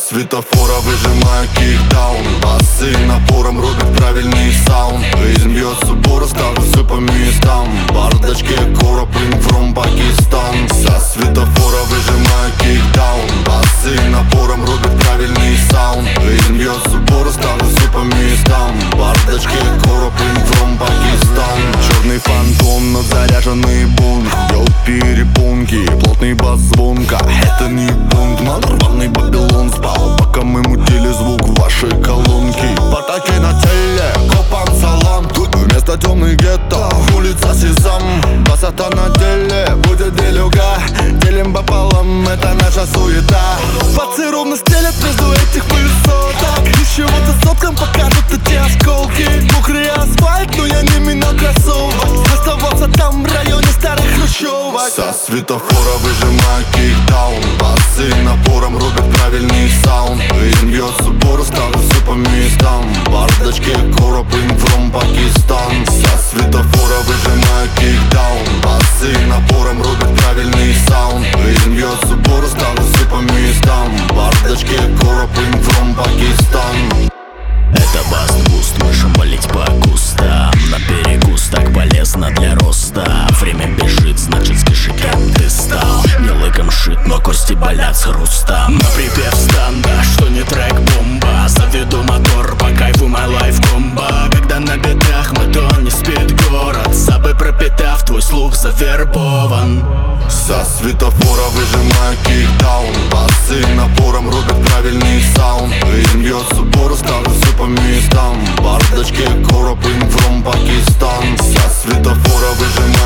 светофора выжимаю кикдаун. Басы напором рубят правильный саунд. Жизнь бьется бура, ставлю все по местам. Бардачки короб from Пакистан. Со светофора выжимаю кикдаун. Басы напором рубят правильный саунд. Жизнь бьется бура, ставлю все по местам. Бардачки короб from Пакистан. Черный фантом, но заряженный бунт. Делал перепонки, плотный бас звонка. Это не бунт, надорванный Бабилон спал, пока мы мутили звук вашей колонки. Патаки на теле, копан салам. Тут вместо темных гетто улица Сезам. Красота на деле, будет делюга. Делим пополам, это наша суета. Пацы ровно стелят между этих высоток. Еще вот за сотком покажут эти осколки. Мокрый асфальт, но я не минал кроссовок. Оставался там в районе старых хрущевок. Со светофора выжимаю кикдаун. Басы напором рубят правильный саунд. Жизнь бьется бура, ставлю все по местам. Бардачки короб from Пакистан. Со светофора выжимаю кикдаун. Басы напором рубят правильный саунд. Жизнь бьется бура, ставлю все по местам. Бардачки короб from Пакистан. Это баст-буст, мы шамбалить по кустам. На перекус так полезно для роста. Время бежит, значит скажи, кем ты стал. Не лыком шит, но кости болят с хрустом. На припев станда, что не трек бомба. Заведу мотор, по кайфу my life комбо. Когда на бедах мы, то не спит город. Собой пропитав, твой слух завербован. Со светофора выжимаю кикдаун. Басы напором рубят правильный саунд. Жизнь бьется бура, ставлю все по местам. Бардачки короб from Пакистан. Со светофора выжимаю